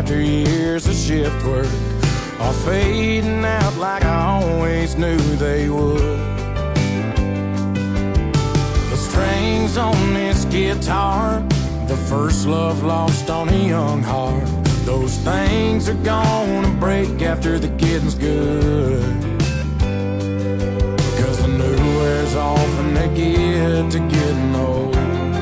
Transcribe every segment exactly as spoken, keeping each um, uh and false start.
after years of shift work are fading out like I always knew they would. The strings on this guitar, the first love lost on a young heart, those things are gonna break after the getting's good. Because the new wears off and they get to getting old.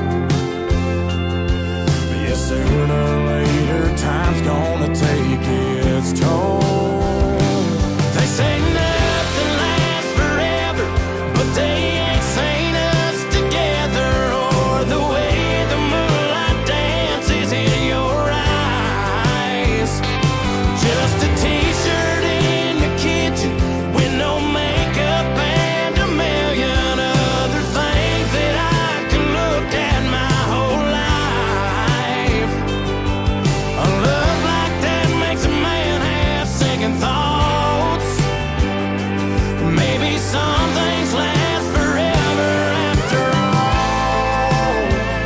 But yeah, sooner or later time's gonna take its toll. They say nothing lasts forever, but they ain't seen us together, or the way the moonlight dances in your eyes. Just a t-shirt in the kitchen with no makeup and a million other things that I can look at my whole life. A love like that makes a man have second thoughts. Maybe some things last forever after all.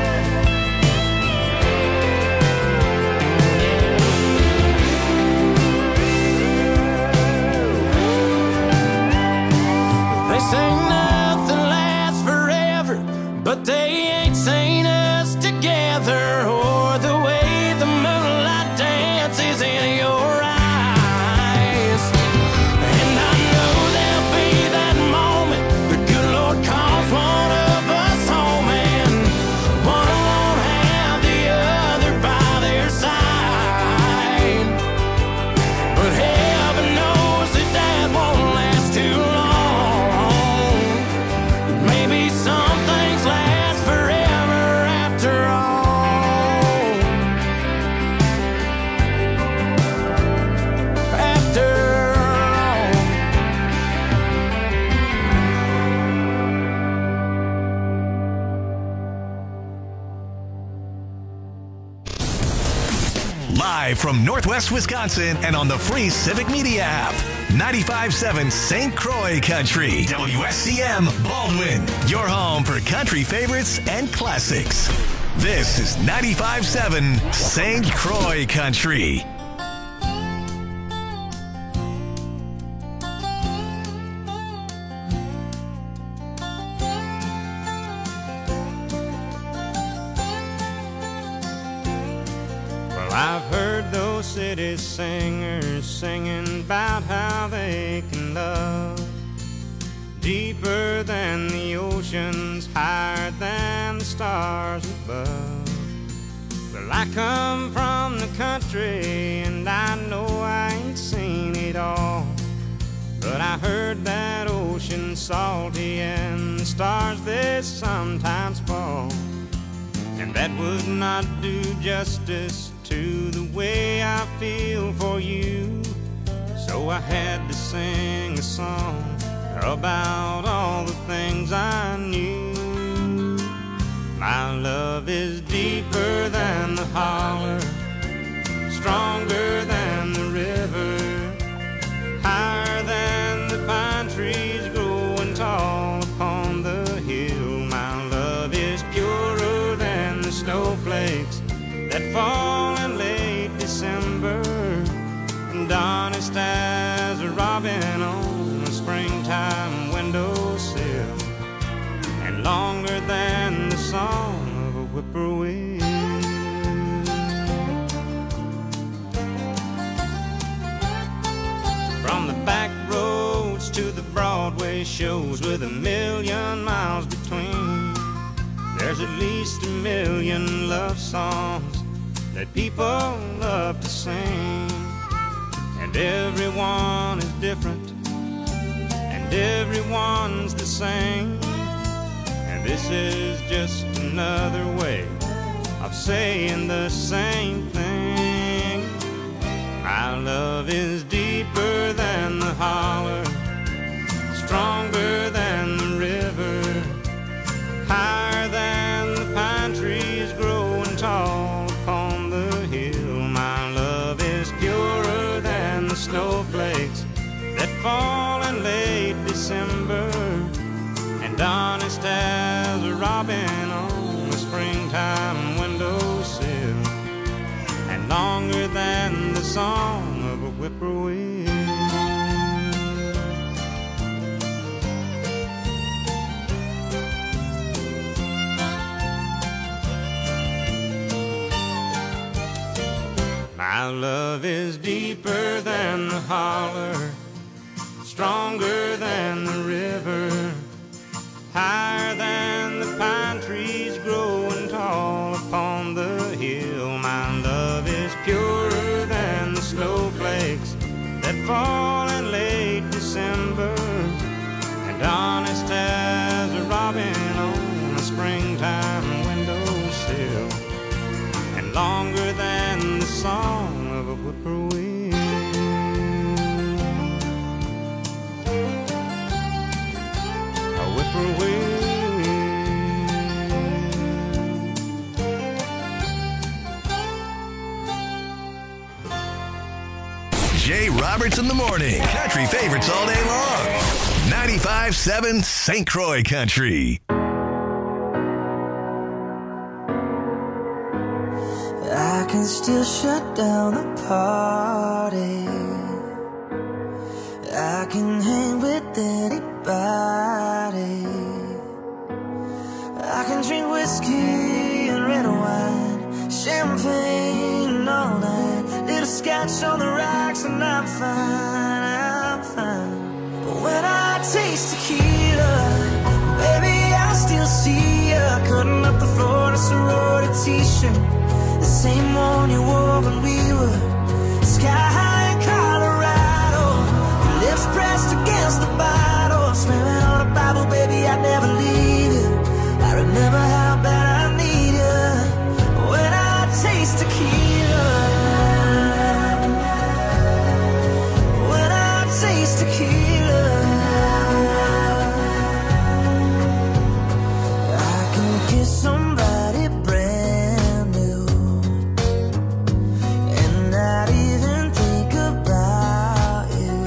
They say nothing lasts forever, but they ain't seen us together, or the way the moonlight dances in your eyes. And I know there'll be that moment the good Lord calls one of us home, and one won't have the other by their side. But heaven knows that that won't last too long. Maybe some things last forever after all. After all. Live from Northwest Wisconsin and on the free Civic Media app. ninety-five point seven Saint Croix Country. W S C M Baldwin. Your home for country favorites and classics. This is ninety-five point seven Saint Croix Country. Well, I've heard those city singers singing about how they can love deeper than the oceans, higher than the stars above. Well, I come from the country and I know I ain't seen it all, but I heard that ocean salty and the stars they sometimes fall. And that would not do justice to the way I feel for you. So I had to sing a song about all the things I knew. My love is deeper than the holler, stronger than the river, higher than the pine trees growing tall upon the hill. My love is purer than the snowflakes that fall in late December, and honest as a robin on a springtime windowsill, and longer than the song of a whippoorwill. From the back roads to the Broadway shows with a million miles between, there's at least a million love songs that people love to sing. And everyone is different, and everyone's the same. And this is just another way of saying the same thing. My love is deeper than the holler, stronger than the river, higher than the pine trees growing tall upon the hill. My love is purer than the snowflakes that fall in late December, and honest as a robin on a springtime windowsill, and longer than song of a whippoorwill. My love is deeper than the holler, stronger than the river, higher than the pine trees growing tall upon the hill. My love is purer than the snowflakes that fall in late December, and honest as a robin on a springtime windowsill, and longer than the song of a whippoorwill. A whippoorwill. Jay Roberts in the morning. Country favorites all day long. ninety-five seven Saint Croix Country. I can still shut down the party. I can hang with anybody. I can drink whiskey and red wine, champagne all night, little scotch on the rocks, and I'm fine, I'm fine. But when I taste tequila, baby, I still see ya cutting up the floor in a sorority t-shirt, the same one you wore when we were sky high in Colorado. Your lips pressed against the bottle, swearing on a Bible, baby, I'd never leave you. I remember how bad I need you. When I taste tequila, when I taste tequila, I can kiss somebody brand new and not even think about you.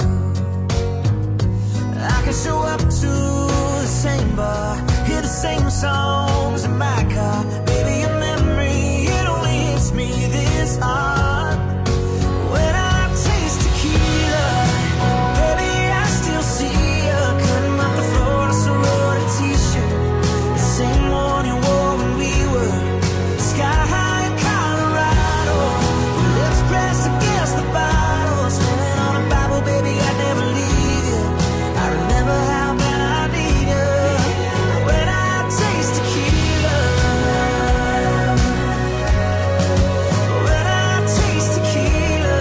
I can show up to the same bar, hear the same songs in my car. Baby, your memory, it only hits me this hard. When I taste tequila, baby, I still see you cutting up the floor in a sorority t-shirt, the same one you wore when we were sky high in Colorado. Your lips pressed against the bottle, swearing on a Bible, baby, I'd never leave you. I remember how bad I need you. When I taste tequila, when I taste tequila,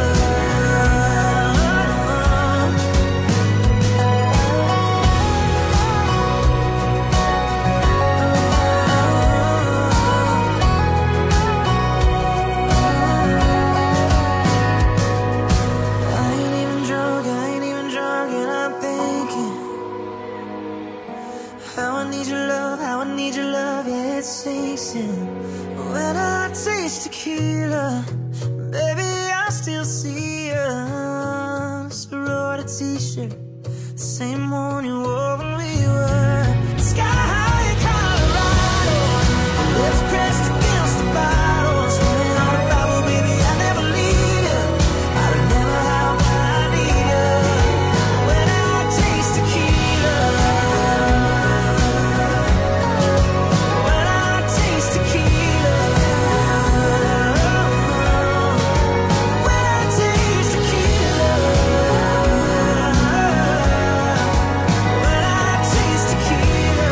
I ain't even drunk, I ain't even drunk, and I'm thinking how I need your love, how I need your love, yeah, it sinks in. When I taste tequila, baby, I still see you. Sorority t-shirt, the same one you wore when we were sky high in Colorado. Lips pressed against the bottle, swearing on a Bible, baby, I never leave you. I remember how bad I need you. When I taste tequila, when I taste tequila, when I taste tequila, when I taste tequila.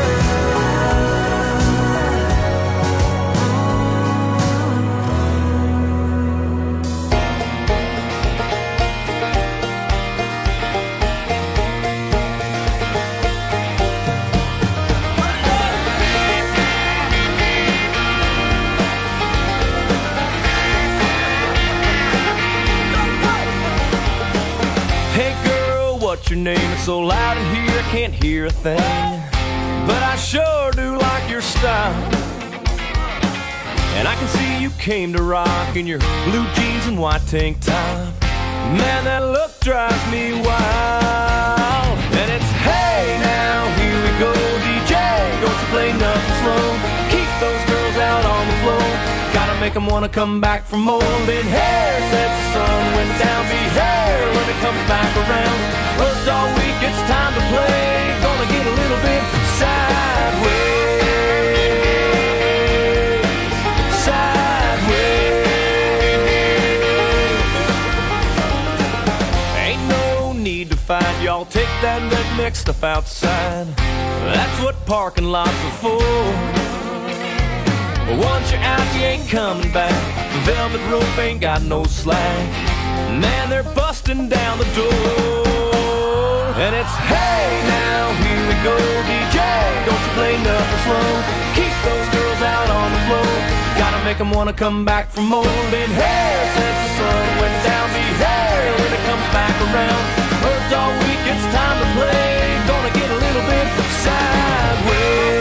Hey girl, what's your name? It's so loud in here I can't hear a thing, but I sure do like your style. And I can see you came to rock in your blue jeans and white tank top. Man, that look drives me wild. And it's hey now, here we go, D J, don't you play nothing slow. Keep those girls out on the floor. Gotta make them wanna come back for more. Been here since the sun went down. Be here when it comes back around. Worked all week, it's time to play. Gonna get a little bit sideways. Sideways. Ain't no need to fight, y'all. Take that redneck stuff outside. That's what parking lots are for. Once you're out, you ain't coming back. The velvet rope ain't got no slack. Man, they're busting down the door. And it's, hey, now, here we go, D J. Don't you play nothing slow. Keep those girls out on the floor. Gotta make them wanna come back for more. Been here since the sun went down. Be here when it comes back around. Worked all week, it's time to play. Gonna get a little bit sideways.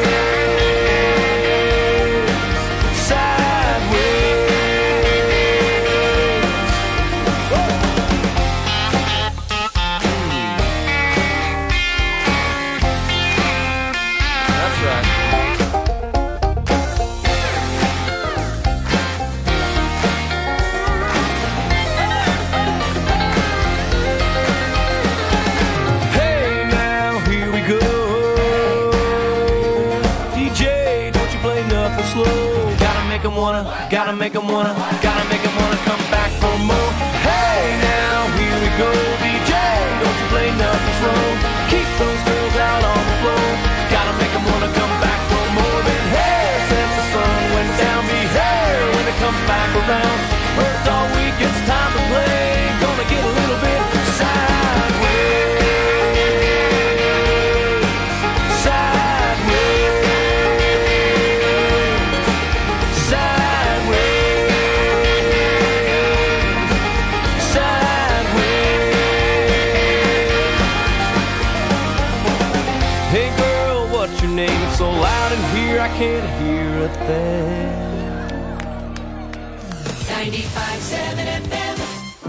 Wanna, gotta make them wanna, gotta make them wanna come back for more. Hey, now, here we go, D J. Don't you play nothing slow. Keep those girls out on the floor. Gotta make them wanna come back for more. Been here since the sun went down. Be here when it comes back around. Worked all week, it's time to play. Gonna get a little bit sideways. So loud in here I can't hear a thing. ninety-five seven F M.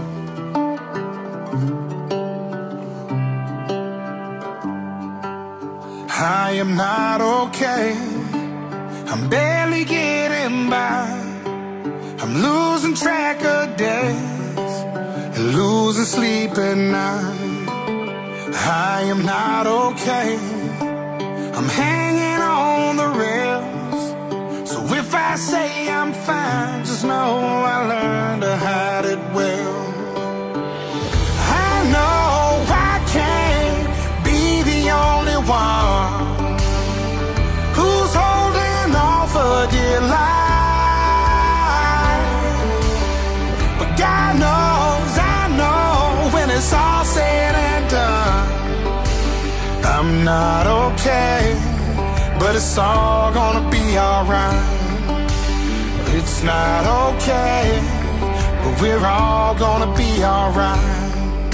I am not okay. I'm barely getting by. I'm losing track of days and losing sleep at night. I am not okay. I'm hanging on the rails. So if I say I'm fine, just know I learned to hide it well. I know I can't be the only one who's holding on for dear life. But God knows, I know when it's all said and done, I'm not okay, but it's all gonna be alright. It's not okay, but we're all gonna be alright.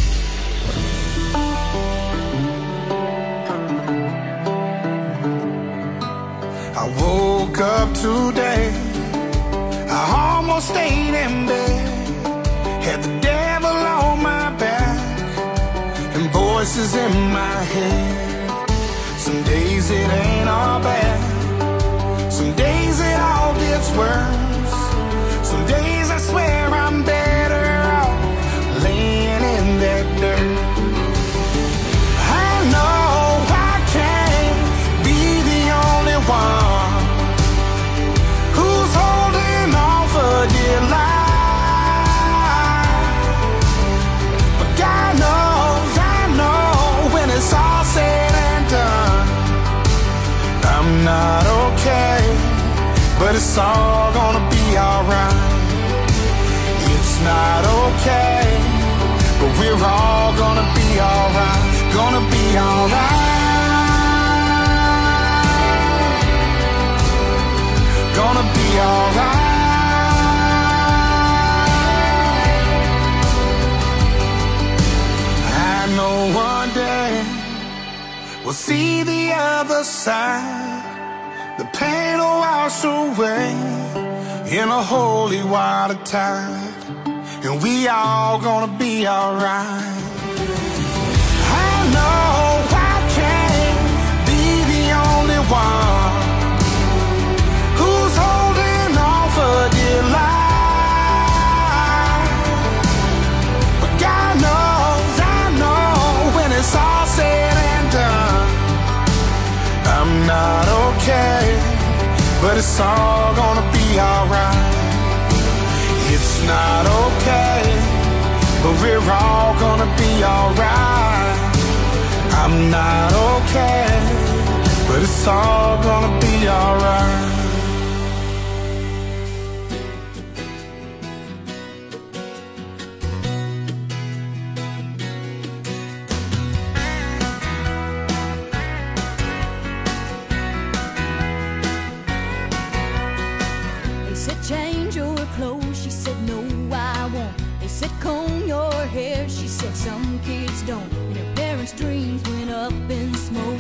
I woke up today, I almost stayed in bed. Had the devil on my back and voices in my head. Some days it ain't all bad. Some days it all gets worse. Some days I swear I'm better off laying in that dirt. I know I can't be the only one who's holding on for dear life. But God knows, I know when it's all said and done, I'm not okay, but it's all gonna be alright. It's not okay, but we're all gonna be alright. Gonna be alright. Gonna be alright. I know one day we'll see the other side. The pain will wash away in a holy water tide, and we all gonna be alright. I know I can't be the only one who's holding on for dear life. but it's all gonna be alright. It's not okay, but we're all gonna be alright. I'm not okay, but it's all gonna be alright. They said change your clothes, she said no I won't. They said comb your hair, she said some kids don't. And her parents' dreams went up in smoke.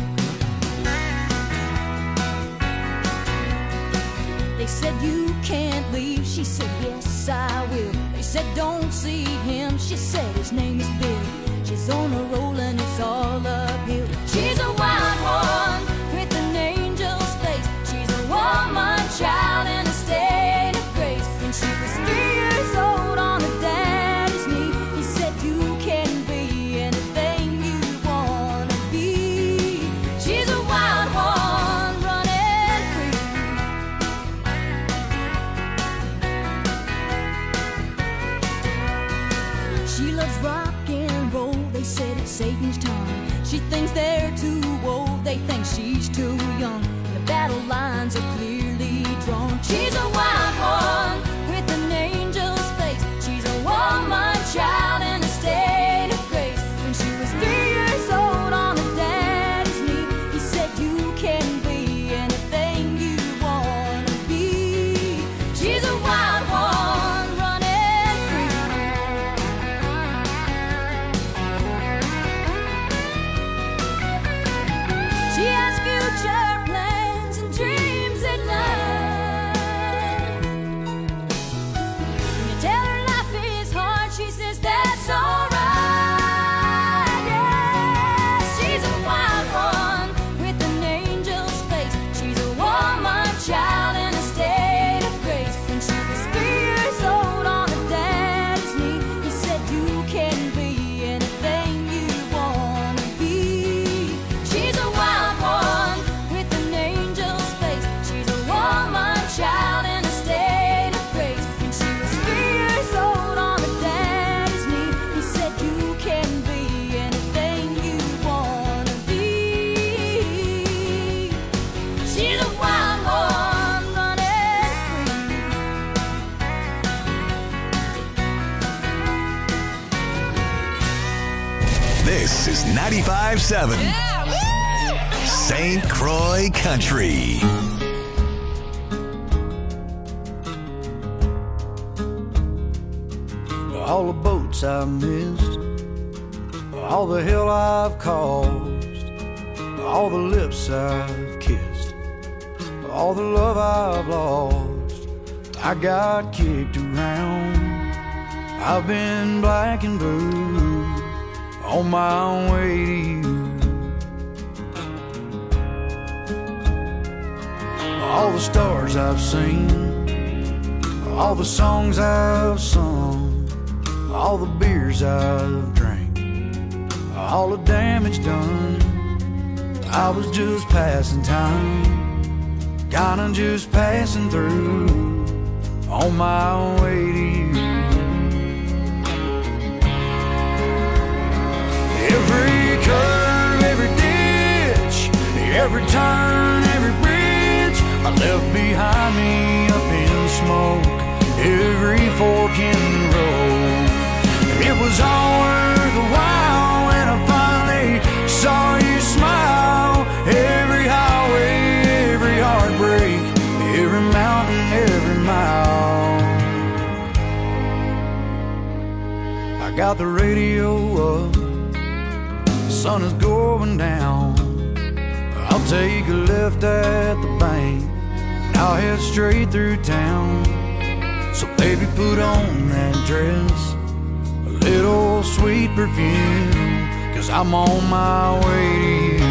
They said you can't leave, she said yes I will. They said don't see him, she said his name is Bill. She's on a roll and it's all uphill. She's a wild one with an angel's face. She's a woman child in a state of grace. When she was three years old on her daddy's knee, he said you can be anything you wanna be. She's a wild one running free. She loves rock and roll, they said it's Satan's tongue. She thinks they're too old, they think she's too young. The battle lines are clearly drawn. She's a wild one with an angel's face. She's a woman child in a state of grace. When she was three years old on her daddy's knee, he said you can be anything you wanna be. She's a wild one running free. She has future plans and dreams at night. When you tell her life is hard, she says that's alright. Yeah, she's a wild one with an angel's face. She's a woman child in a state of grace. When she was three years old on her daddy's knee, he said you can be anything you wanna be. She's a wild one with an angel's face. She's a woman child in a state of grace. When she was three years old on her daddy's knee, he said you can be anything you wanna be. She's a wild one running free. This is ninety-five seven Saint Croix Country. All the boats I've missed, all the hell I've caused, all the lips I've kissed, all the love I've lost. I got kicked around, I've been black and blue, on my way to you. All the stars I've seen, all the songs I've sung, all the beers I've drank, all the damage done. I was just passing time, kinda just passing through, on my way to you. Every curve, every ditch, every turn, every bridge I left behind me up in smoke, every fork in the road. It was all worth a while when I finally saw you smile. Every highway, every heartbreak, every mountain, every mile. I got the radio up, the sun is going down. I'll take a left at the bank, and I'll head straight through town. So baby, put on that dress, a little sweet perfume, 'cause I'm on my way to you.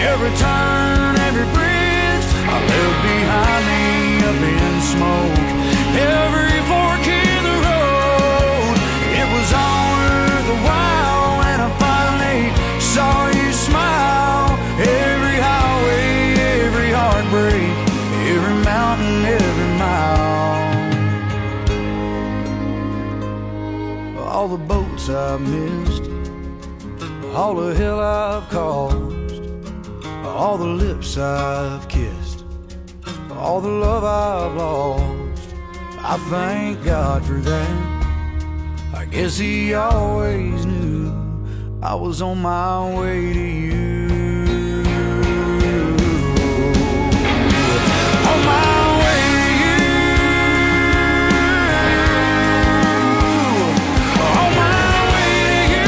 Every turn, every bridge I left behind me up in smoke. Every fork in the road, it was all worth a while when I finally saw you smile. Every highway, every heartbreak, every mountain, every mile. All the boats I've missed, all the hell I've caused, all the lips I've kissed, all the love I've lost. I thank God for that. I guess He always knew I was on my way to you. On my way to you. On my way to you.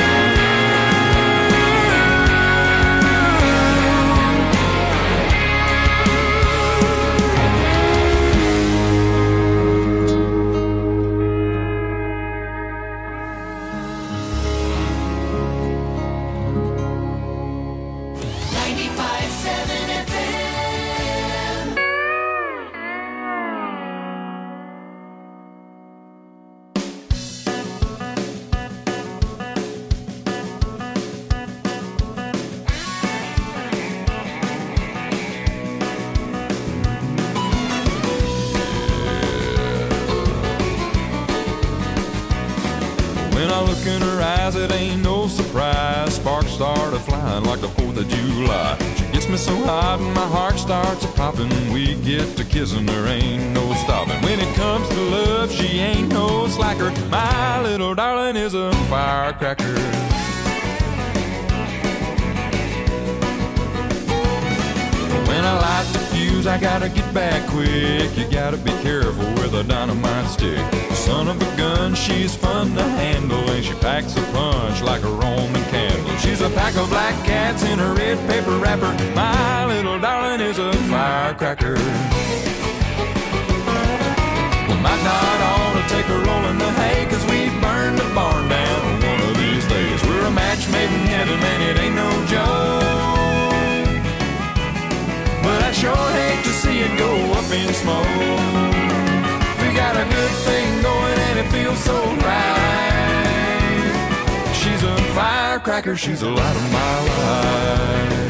ninety-five seven F M. When I look in her eyes, it ain't no surprise. Sparks started flying like the fourth of July. She gets me so hot and my heart starts a-popping. We get to kissing, there ain't no stopping. When it comes to love, she ain't no slacker. My little darling is a firecracker. When I light the fuse, I gotta get back quick. You gotta be careful with a dynamite stick. Son of a gun, she's fun to handle, and she packs a punch like a Roman candle. She's a pack of black cats in a red paper wrapper. My little darling is a firecracker. We might not ought to take a roll in the hay, 'cause we burn the barn down one of these days. We're a match made in heaven, man, it ain't no joke. But I sure hate to see it go up in smoke. We got a good thing going and it feels so right. She's a firecracker, she's the light of my life.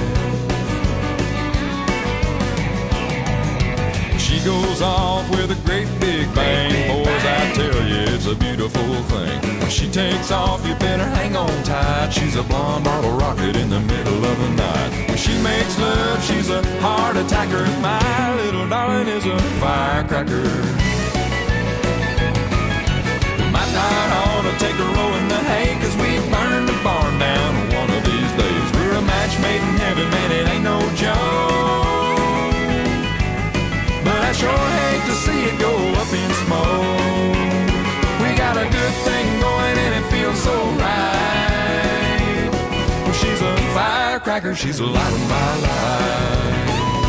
She goes off with a great big bang. Boys, I tell you, it's a beautiful thing. When she takes off, you better hang on tight. She's a blonde bottle rocket in the middle of the night. When she makes love, she's a heart attacker. My little darling is a firecracker. We might not ought to take a roll in the hay, 'cause we burn the barn down one of these days. We're a match made in heaven, man, it ain't no joke. But I sure hate to see it go up in smoke. We got a good thing going and it feels so right. Well, she's a firecracker, she's the light of my life.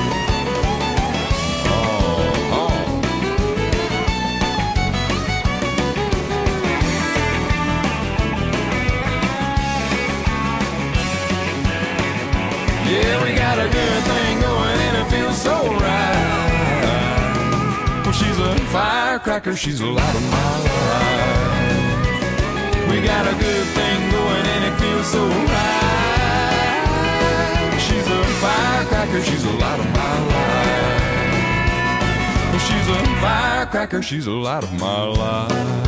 Oh, oh. Yeah, we got a good thing going and it feels so right. Well, she's a firecracker, she's the light of my life. We got a good thing going and it feels so right. She's a firecracker, she's the light of my life. Well, she's a firecracker, she's the light of my life.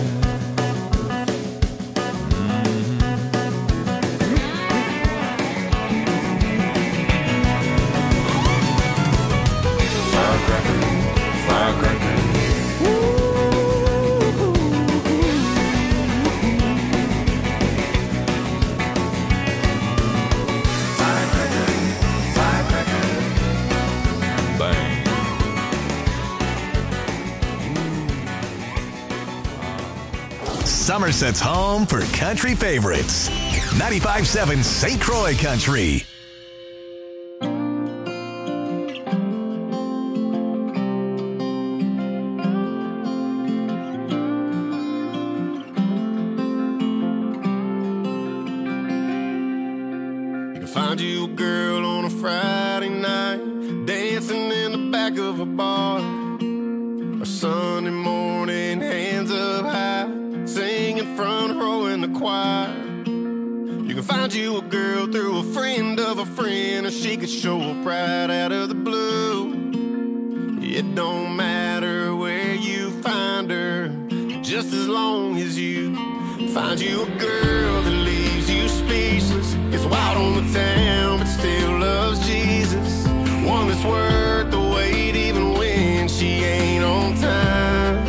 Firecracker, firecracker. Firecracker, firecracker. Bang. Somerset's home for country favorites. ninety-five point seven Saint Croix Country. Find you a girl on a Friday of a bar. Or Sunday morning, hands up high, singing front row in the choir. You can find you a girl through a friend of a friend, or she could show up right out of the blue. It don't matter where you find her, just as long as you find you a girl that leaves you speechless. Gets wild on the town, but still loves Jesus. One that's worth the wait even when she ain't on time.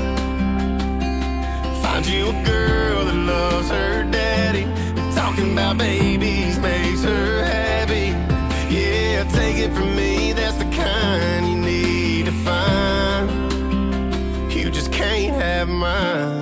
Find you a girl that loves her daddy, and talking about babies makes her happy. Yeah, take it from me, that's the kind you need to find. You just can't have mine.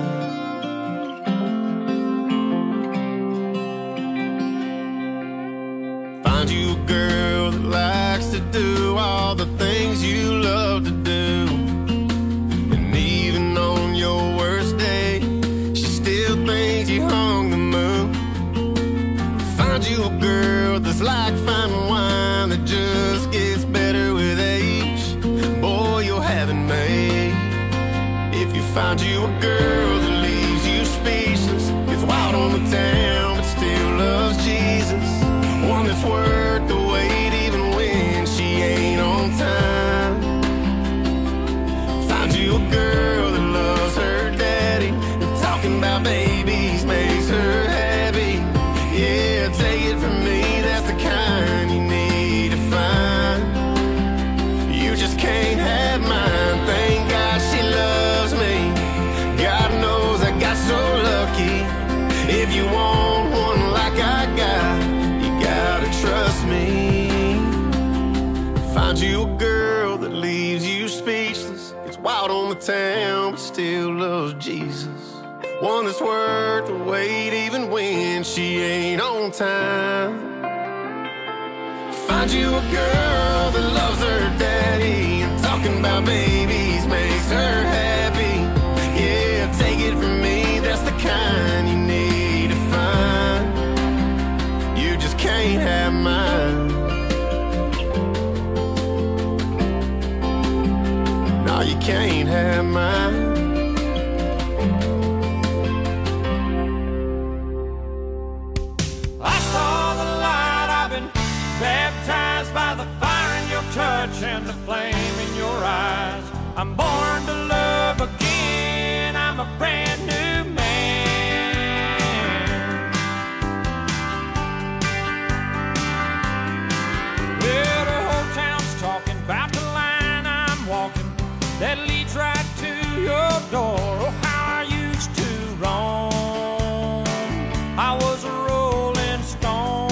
Find you a girl that likes to do all the things you love to do, and even on your worst day, she still thinks you hung the moon. Find you a girl that's like fine wine that just gets better with age. Boy, you'll have it made. If you find you a girl that leaves you speechless, gets wild on the town but still loves Jesus. One that's worth the wait even when she ain't on time. Find you a girl that loves her daddy, and talking about babies makes her happy. Yeah, take it from me, that's the kind you need to find. You just can't have mine. Thank God she loves me. God knows I got so lucky. If you want one like I got, gotta trust me. Find you a girl that leaves you speechless. It's wild on the town, but still loves Jesus. One that's worth the wait even when she ain't on time. Find you a girl that loves her daddy, and talking about babies makes her happy. Yeah, take it from me, that's the kind you need to find. You just can't have mine. No, you can't have mine. I saw the light, I've been baptized by the fire in your touch and the flame in your eyes. I'm born to love again, I'm a brand new man. Well, the whole town's talking about the line I'm walking that leads right to your door. Oh, how I used to roam, I was a rolling stone.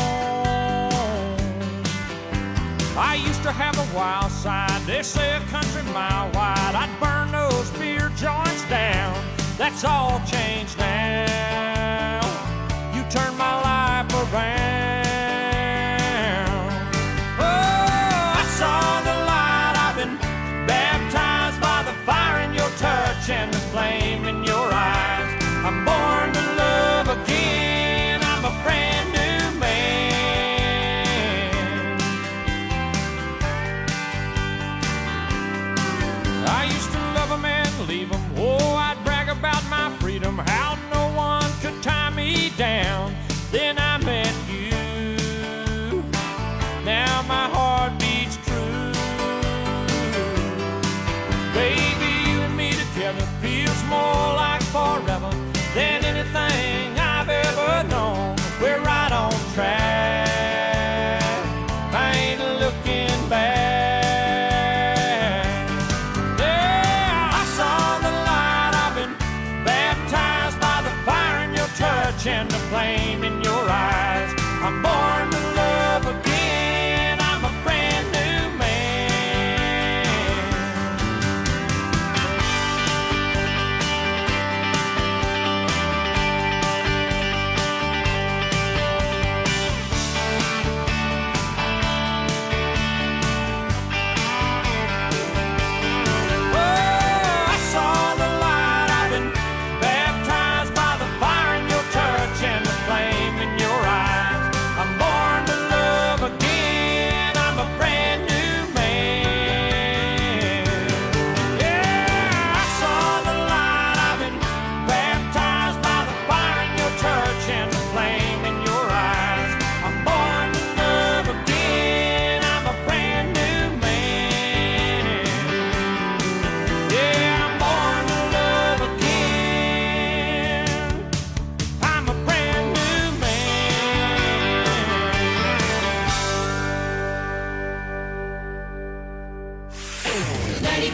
I used to have a wild side, they say a country mile wide. I'd burn those beer joints down, that's all changed now. You turned my life around. Oh, I saw the light, I've been baptized by the fire in your touch and the flame in your eyes. I'm born to love again, I'm a brand new man. I used to love 'em and leave 'em. Oh, I'd brag about my freedom, how no one could tie me down. Then I met you, now my heart beats true. Baby, you and me together feels more like forever than anything I've ever known. We're right on track, I ain't looking back. Yeah, I saw the light, I've been baptized by the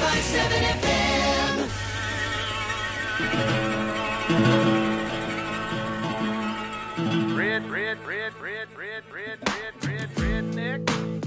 ninety-five point seven F M. Red, red, red, red, red, red, red, red, redneck.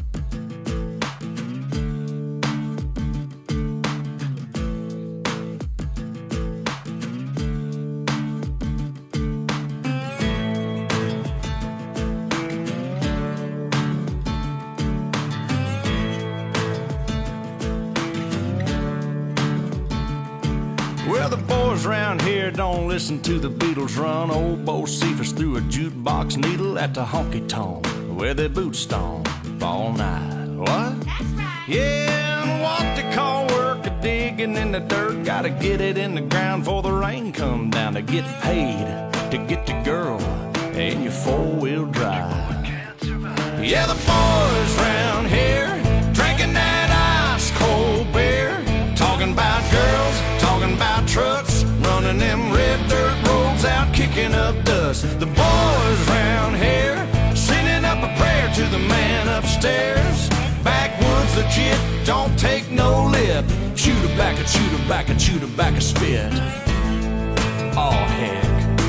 Well, the boys round here don't listen to the Beatles run. Old Bo Cephas threw a jukebox needle at the honky-tonk where they boot stomp all night. What? That's right. Yeah, and what they call work a digging in the dirt. Gotta get it in the ground before the rain come down to get paid to get the girl in your four-wheel drive. Yeah, the boys round here drinking that ice-cold beer, talking about girls, talking about trucks, running them red dirt roads out, kicking up dust. The boys round here sending up a prayer to the man upstairs. Backwoods legit, don't take no lip. Chew tobacco, chew tobacco, chew tobacco, spit. Oh heck.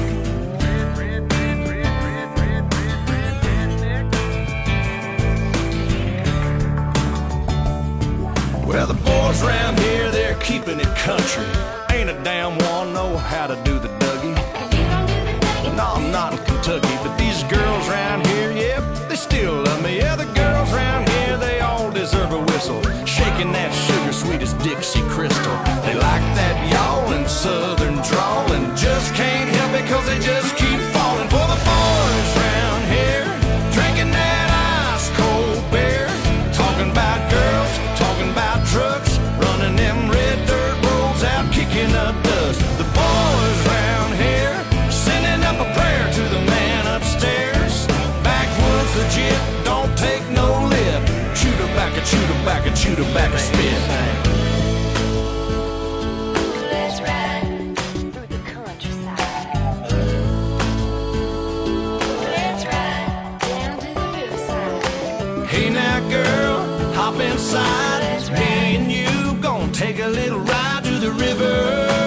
Well, the boys round here, they're keeping it country. Ain't a damn one know how to do the Dougie. No, I'm not in Kentucky, but these girls round here, yep, they still love me. Yeah, the girls round here, they all deserve a whistle. Shaking that sugar sweet as Dixie Crystal. They like that yawling southern drawl and just can't help it cause they just keep falling for the boys round here. Drinking that ice cold beer, talking about girls, talking about trucks, running them red dirt roads out, kicking up dust. The boys round here sending up a prayer to the man upstairs. Backwoods legit, don't take no lip. Chew tobacco, chew tobacco, chew tobacco, spit. Let's ride through the countryside. Let's ride down to the riverside. Hey now girl, hop inside. Me and you gonna take a little ride to the river.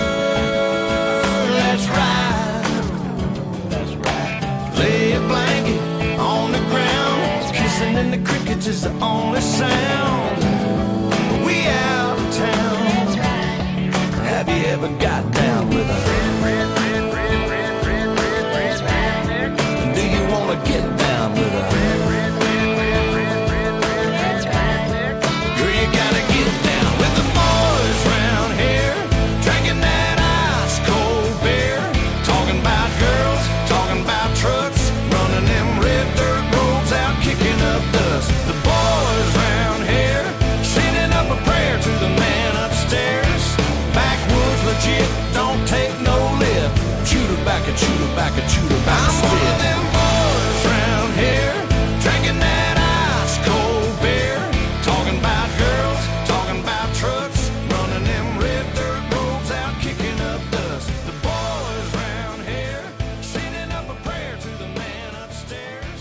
Let's ride. That's right. Lay a blanket on the ground. Kissing in the crickets is the only sound. We out of town. Have you ever got down with a red, red, red, red, red, red, red, red, red? Do you wanna get down with a red, red, red, red, red, red, red, red? Girl, you gotta get down with the boys round here, drinking that ice cold beer, talking about girls, talking about trucks, running them red dirt roads out, kicking up dust. The boys round here sending up a prayer to the man upstairs. Backwoods legit, don't take no lip. Chew tobacco, chew tobacco, chew tobacco, spit. I'm one of them boys round here, drinking that ice cold beer, talking about girls, talking about trucks, running them red dirt roads out, kicking up dust. The boys round here sending up a prayer to the man upstairs.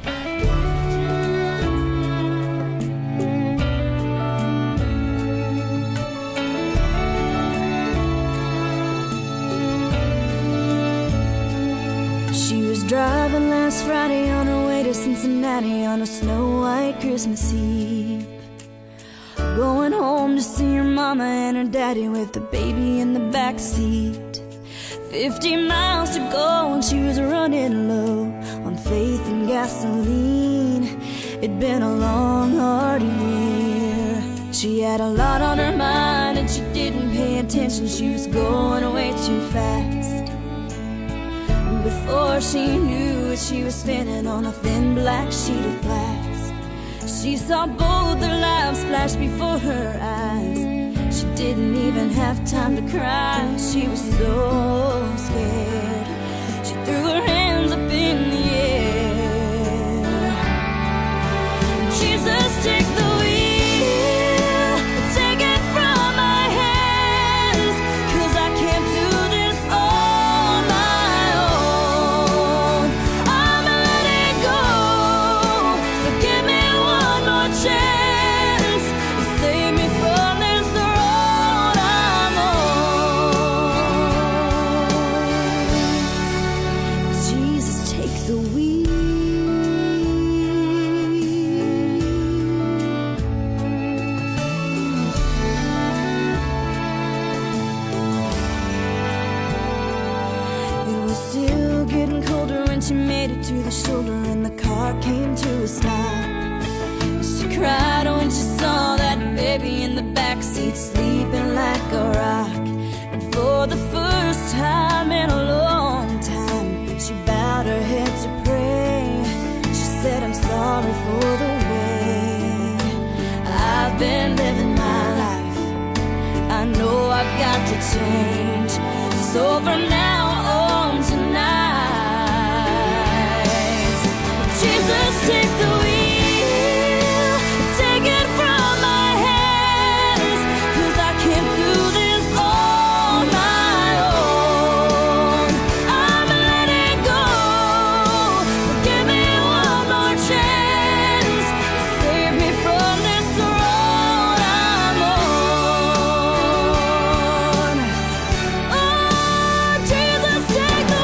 She was driving last Friday on her way to Cincinnati on a snow-white Christmas Eve. Going home to see her mama and her daddy with the baby in the back seat. Fifty miles to go and she was running low on faith and gasoline. It'd been a long, hard year. She had a lot on her mind and she didn't pay attention. She was going way too fast. Before she knew it, she was spinning on a thin black sheet of glass. She saw both their lives flash before her eyes. She didn't even have time to cry. She was so scared. She threw her hands up in the air. Jesus, take the wheel, take it from my hands, 'cause I can't do this on my own. I'm letting go, so give me one more chance to save me from this road. came to a stop. She cried when she saw that baby in the backseat sleeping like a rock. And for the first time in a long time, she bowed her head to pray. She said, I'm sorry for the way I've been living my life. I know I've got to change. So from now on tonight, Jesus, take the wheel, take it from my hands, 'cause I can't do this on my own. I'm letting go, so give me one more chance, save me from this road I'm on. Oh, Jesus, take the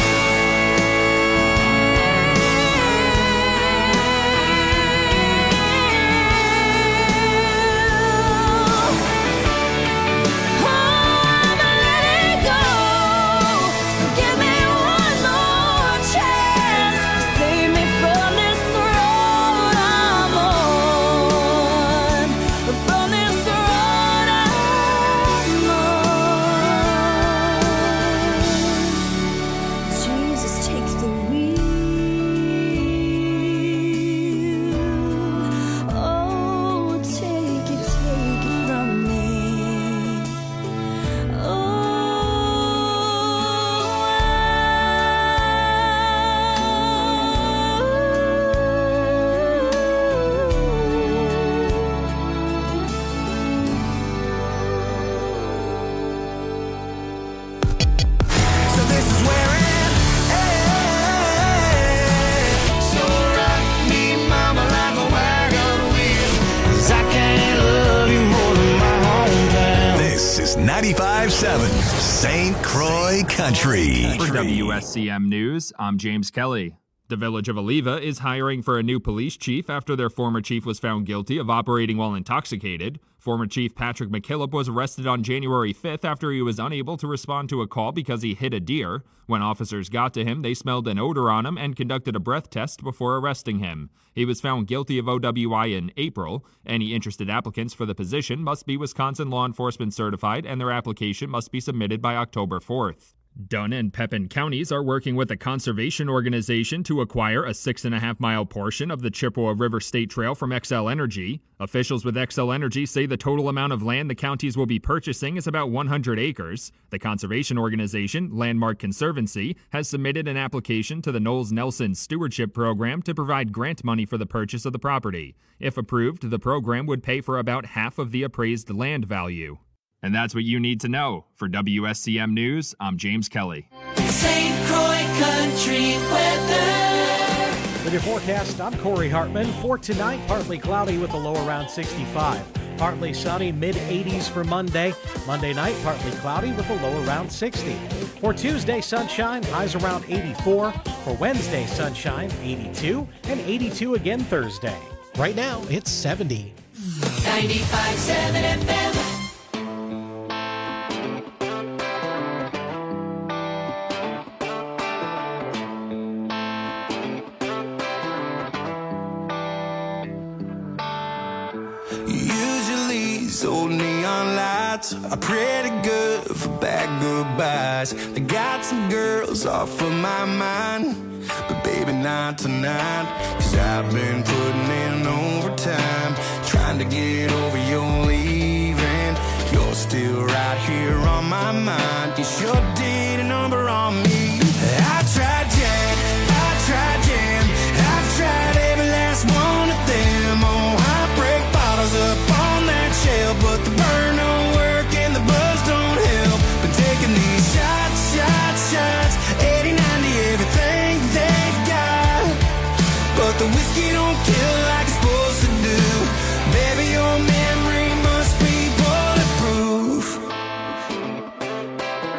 ninety-five seven Saint Croix Country. For W S C M News, I'm James Kelly. The village of Oliva is hiring for a new police chief after their former chief was found guilty of operating while intoxicated. Former Chief Patrick McKillop was arrested on January fifth after he was unable to respond to a call because he hit a deer. When officers got to him, they smelled an odor on him and conducted a breath test before arresting him. He was found guilty of O W I in April. Any interested applicants for the position must be Wisconsin law enforcement certified, and their application must be submitted by October fourth. Dunn and Pepin counties are working with a conservation organization to acquire a six and a half mile portion of the Chippewa River State Trail from Xcel Energy. Officials with Xcel Energy say the total amount of land the counties will be purchasing is about one hundred acres. The conservation organization, Landmark Conservancy, has submitted an application to the Knowles Nelson Stewardship Program to provide grant money for the purchase of the property. If approved, the program would pay for about half of the appraised land value. And that's what you need to know. For W S C M News, I'm James Kelly. Saint Croix Country weather. With your forecast, I'm Corey Hartman. For tonight, partly cloudy with a low around sixty-five. Partly sunny, mid eighties for Monday. Monday night, partly cloudy with a low around sixty. For Tuesday, sunshine, highs around eighty-four. For Wednesday, sunshine, eighty-two. And eighty-two again Thursday. Right now, it's seventy. ninety-five seven F M. Old neon lights are pretty good for bad goodbyes. They got some girls off of my mind, but baby not tonight. Cause I've been putting in overtime, trying to get over your leaving. You're still right here on my mind. You sure did a number on me. I tried Jack, I tried Jam, I've tried every last one of them. Oh, I break bottles up on that shelf, but the burn don't work and the buzz don't help. Been taking these shots, shots, shots, eighty, ninety, everything they've got, but the whiskey don't kill like it's supposed to do. Baby, your memory must be bulletproof.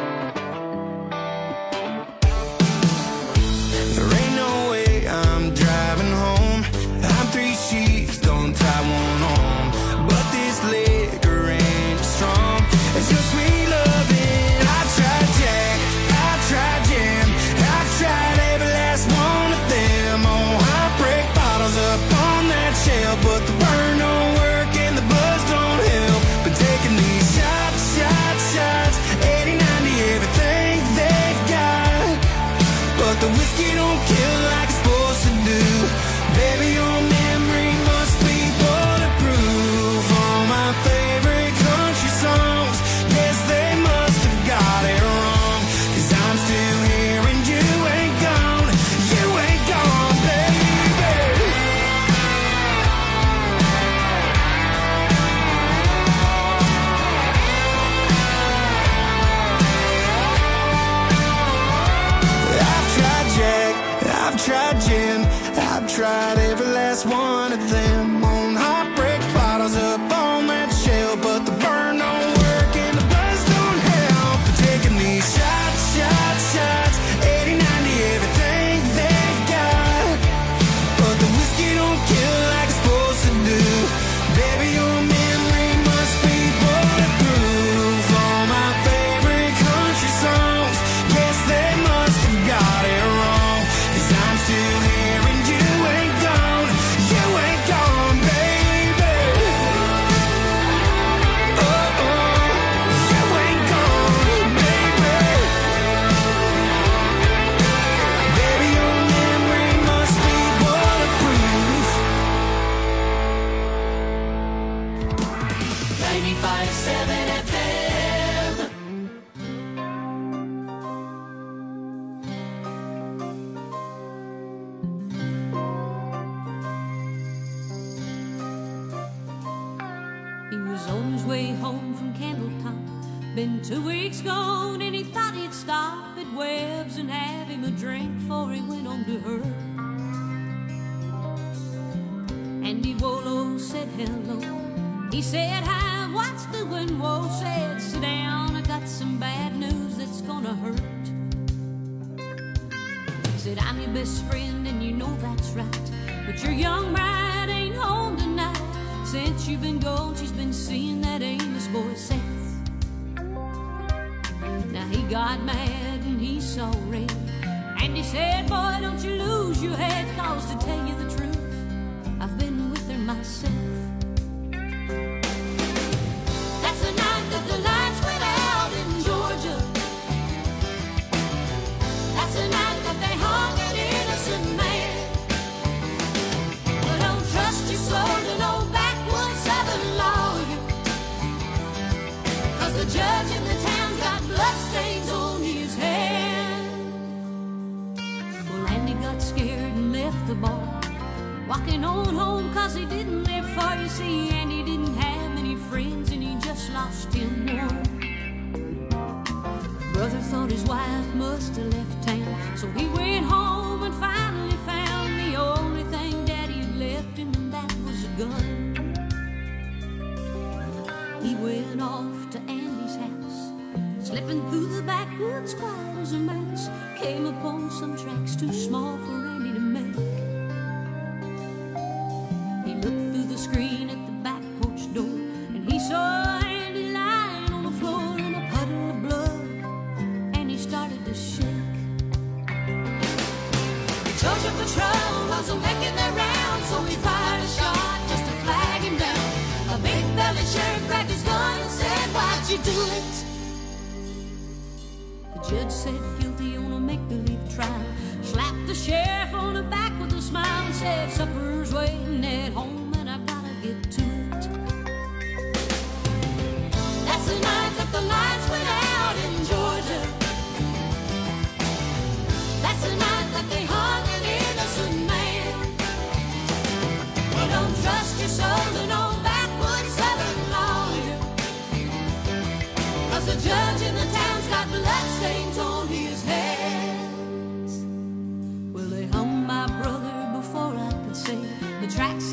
tried every last one of them. On heartbreak bottles up on that shelf, but the burn don't work and the buzz don't help. Taking these shots, shots, shots, eighty, ninety, everything they've got. But the whiskey don't kill like it's supposed to do. Baby, your memory must be bulletproof. All my favorite country songs, guess they must have got it wrong. Cause I'm still here and you ain't gone. You ain't gone, baby. Oh, oh, you ain't gone, baby. Baby, your memory must be bulletproof. ninety-five seven F M. He was on his way home from Candletop. Been two weeks gone and he thought he'd stop at Webb's and have him a drink before he went on to her. Andy Wolo said hello. He said hi, what's doing? Whoa, said sit down, I got some bad news that's gonna hurt. He said I'm your best friend and you know that's right, but your young bride ain't home tonight. Since you've been gone, she's been seeing that Amos boy Seth. Now he got mad and he saw red, and he said, boy, don't you lose your head, cause to tell you the truth, I've been with her myself. That's the night that the lights went out in Georgia. That's the night that they hung an innocent man. But don't trust your soul to no backwoods southern lawyer, cause the judge in the town's got bloodstains on his hand. Well, Andy got scared and left the bar, walking on home cause he didn't live far. You see, Andy didn't have many friends and he just lost him one. Brother thought his wife must have left town, so he went home and finally found the only thing Daddy had left him, and that was a gun. He went off to Andy's house, slipping through the backwoods quiet as a mouse. Came upon some tracks too small for Andy to make. He looked through the screen at the back porch door, and he saw Andy lying on the floor in a puddle of blood, and he started to shake. The Georgia patrol wasn't making their rounds, so he fired a shot just to flag him down. A big belly sheriff grabbed his gun and said, why'd you do it? The judge said guilty on a make-believe trial, slapped the sheriff on the back with a smile and said, supper's waiting at home and I gotta get to it. That's the night that the lights went out in Georgia. That's the night that they hung an innocent man. Well, don't trust your soul to no backwoods southern lawyer, cause the judge in the town's got bloodstains on his hands. Well, they hung my brother before I could say. The tracks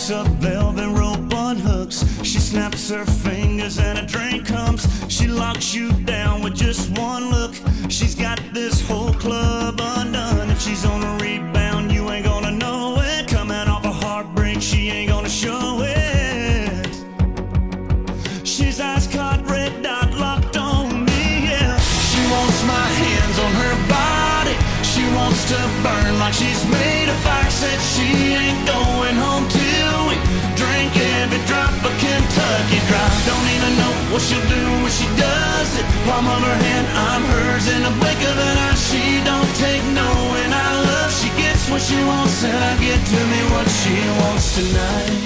walks up, velvet rope unhooks. She snaps her fingers and a drink comes. She locks you down with just one look. She's got this whole club undone. If she's on a rebound, you ain't gonna know it. Coming off a heartbreak, she ain't gonna show it. She's ice caught, red dot locked on me, yeah. She wants my hands on her body. She wants to burn like she's made of fire. Said she ain't going home till we drink every drop of Kentucky Dry. Don't even know what she'll do when she does it. Palm of her hand, I'm hers in a blink of an eye. She don't take no, and I love. She gets what she wants, and I get to me what she wants tonight.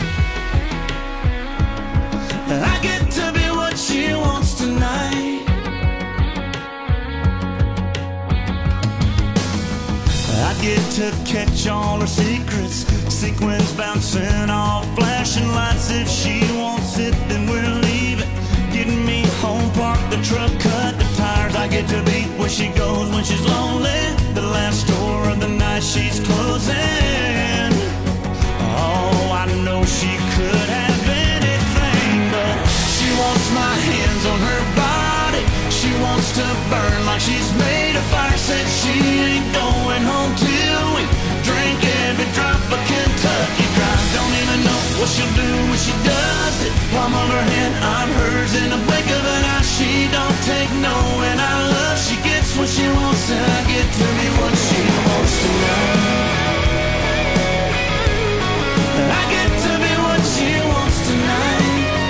I get to be what she wants tonight. I get to catch all her secrets. Sequins bouncing off flashing lights. If she wants it, then we'll leave it. Getting me home, park the truck, cut the tires. I get to be where she goes when she's lonely. The last store of the night she's closing. Oh, I know she could have anything, but she wants my hands on her body. She wants to burn like she's made of fire. Said she ain't going home till we drink every drop of Kentucky Dry. Don't even know what she'll do when she does it. Palm of her hand, I'm hers in a blink of an eye. She don't take no, and I love. She gets what she wants, and I get to be what she wants tonight. I get to be what she wants tonight.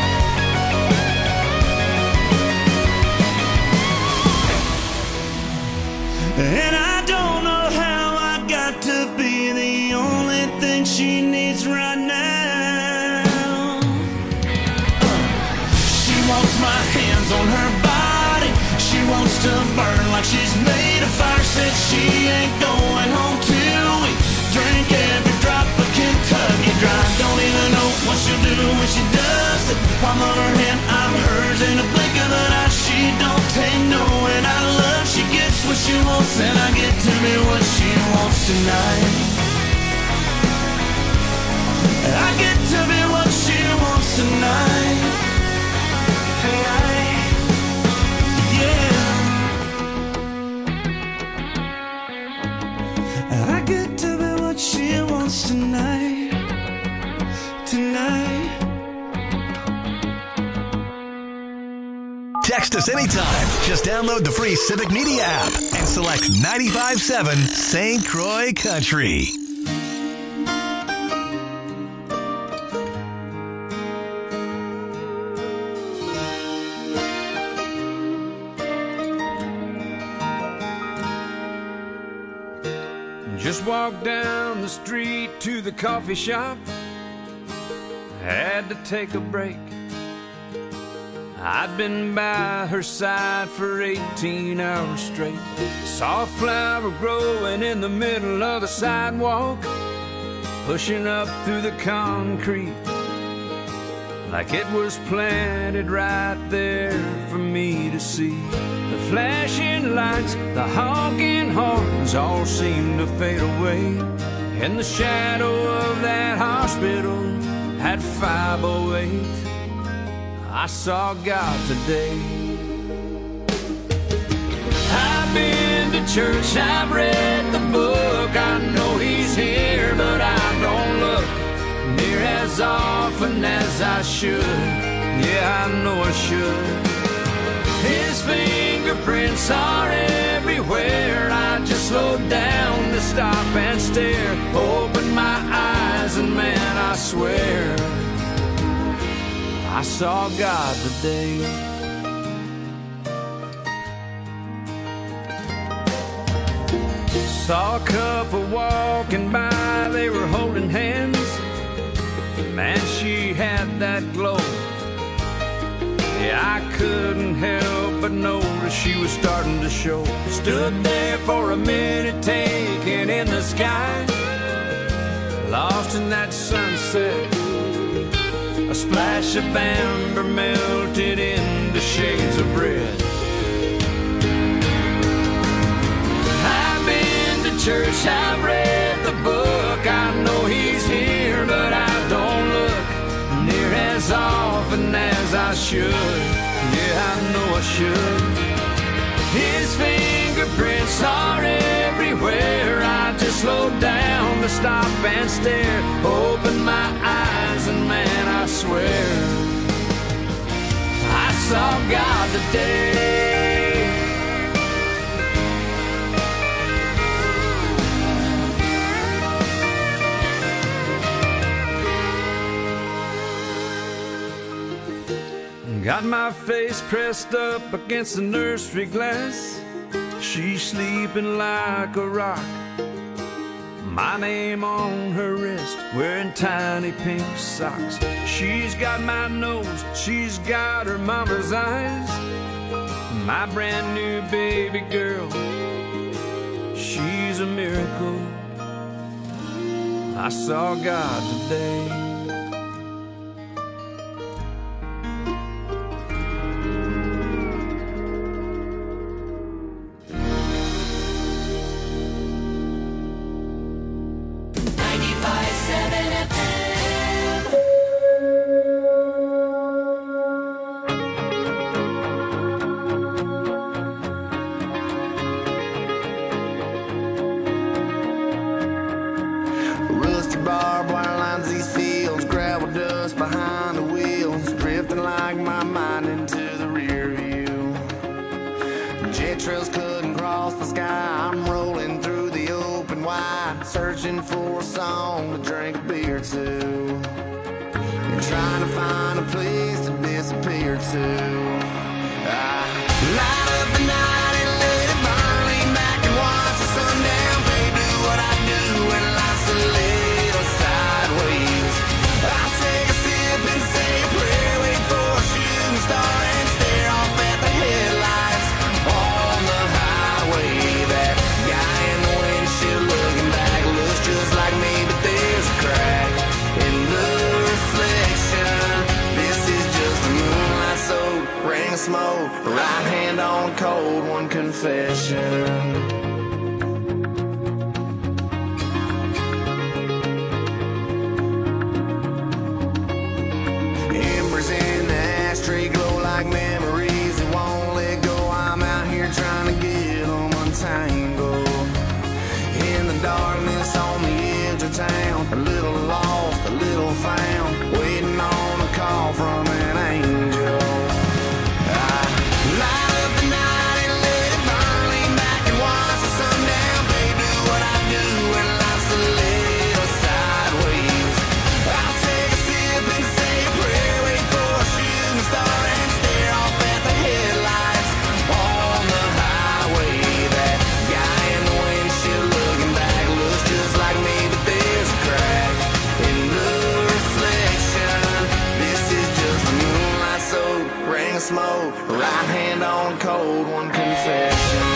And I don't know how I got to be the only thing she needs right now. uh, She wants my hands on her body. She wants to burn like she's made of fire. Said she ain't going home till we drink every drop of Kentucky Dry. Don't even know what she'll do when she does it. Palm of her hand, I'm hers in a blink of an eye. She don't take no, and I love. She gets what she wants, and I get to be what she wants tonight. I get to be what she wants tonight. Hey, I, yeah. I get to be what she wants tonight. Tonight. Text us anytime. Just download the free Civic Media app and select ninety-five point seven Saint Croix Country. Just walked down the street to the coffee shop. Had to take a break. I'd been by her side for eighteen hours straight. Saw a flower growing in the middle of the sidewalk, pushing up through the concrete like it was planted right there for me to see. The flashing lights, the honking horns all seemed to fade away. In the shadow of that hospital at five oh eight, I saw God today. I've been to church, I've read the book. I know He's here, but I don't look near as often as I should. Yeah, I know I should. His fingerprints are everywhere. I just slowed down to stop and stare. Open my eyes and man, I swear I saw God today. Saw a couple walking by, they were holding hands. Man, she had that glow. Yeah, I couldn't help but notice she was starting to show. Stood there for a minute, taking in the sky, lost in that sunset. A splash of amber melted into shades of red. I've been to church, I've read the book. I know He's here, but I don't should. Yeah, I know I should. His fingerprints are everywhere. I just slowed down to stop and stare. Open my eyes and man, I swear I saw God today. Got my face pressed up against the nursery glass. She's sleeping like a rock. My name on her wrist, wearing tiny pink socks. She's got my nose, she's got her mama's eyes. My brand new baby girl, she's a miracle. I saw God today. Trails couldn't cross the sky. I'm rolling through the open wide, searching for a song to drink a beer to, and trying to find a place to disappear to. I light up the night and let it burn, lean back and watch the sundown fade. Do what I do when life's a little sideways. I take a sip and say a prayer, wait for a shooting star and stare off at the headlights. On the highway, that guy in the windshield looking back looks just like me, but there's a crack in the reflection. This is just a moonlight soaked ring of smoke, right hand on cold, one confession. Embers in the ashtray glow like memories that won't let go. I'm out here trying to get them untangled. In the darkness on the edge of town, a little lost, a little found, waiting on a call from an angel. I light up the night and let it burn, lean back and watch the sundown fade. Do what I do when life's a little sideways. I'll take a sip and say a prayer, wait for a shooting star and stare off at the headlights. On the highway, that guy in the windshield looking back looks just like me, but there's a crack in the reflection. This is just a moonlight soaked ring of smoke, right hand on cold, one confession.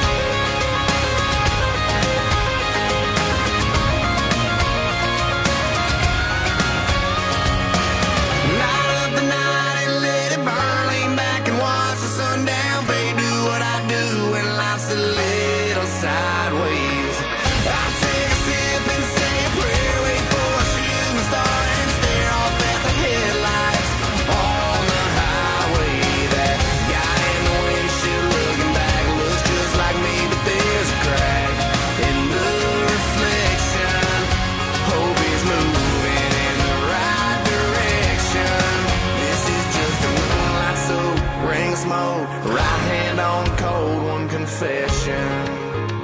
Light up the night and let it burn, lean back and watch the sundown fade. Do what I do when life's a little sideways. I take a sip and say a prayer, wait for a shooting star and stare off at the headlights. On the highway, that guy in the windshield looking back looks just like me, but there's a crack in the reflection. Hope he's moving in the right direction. This is just a moonlight soaked ring of smoke, right hand on cold, one confession.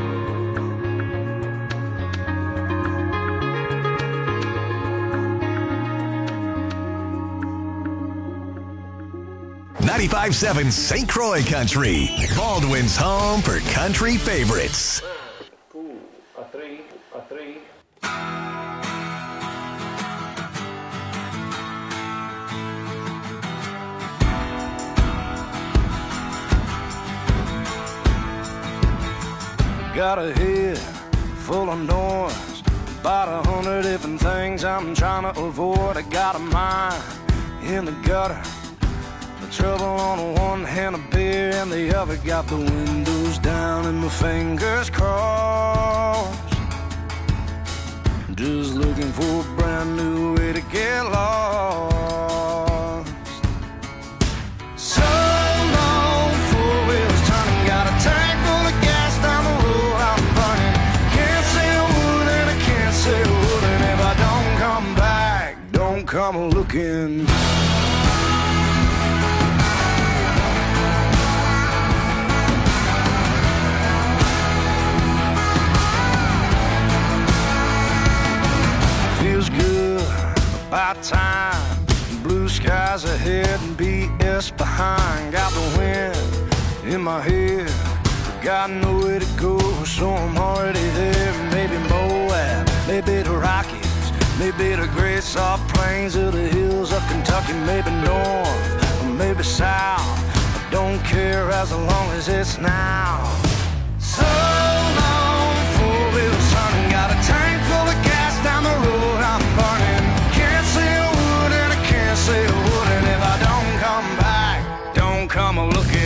ninety-five seven Saint Croix Country, Baldwin's home for country favorites. Two, a three, a three. Got a head full of noise, about a hundred different things I'm trying to avoid. I got a mind in the gutter, the trouble on one hand, a beer and the other. Got the windows down and my fingers crossed, just looking for a brand new way to get lost. come a looking. Feels good, about time. Blue skies ahead and B S behind. Got the wind in my head, got nowhere to go, so I'm already there. Maybe Moab, maybe the Rockies, maybe the great soft plains of the hills of Kentucky. Maybe north, or maybe south, I don't care as long as it's now. So long, four-wheel son, got a tank full of gas down the road I'm burning. Can't say a word and I can't say a word, and if I don't come back, don't come a looking.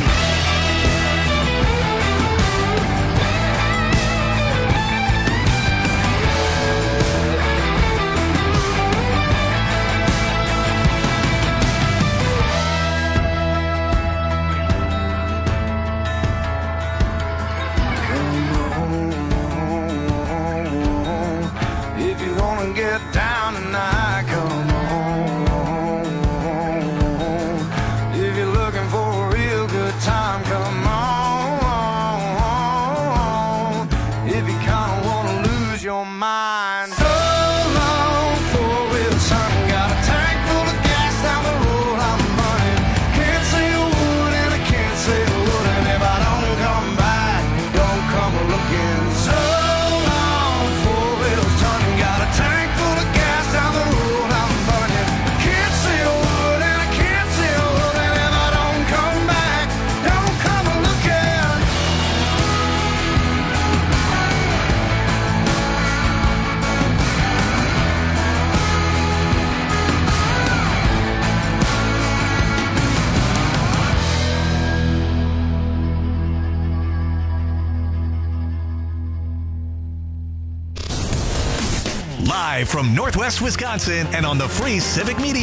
Get down tonight, come on. If you're looking for a real good time, come on. If you kinda wanna lose your mind, so long, four-wheel son, got a tank full of gas down the road I'm running. Can't say a word and I can't say a word, and if I don't come back, don't come a looking. So long, four-wheel son, got a tank Live from Northwest Wisconsin and on the free Civic Media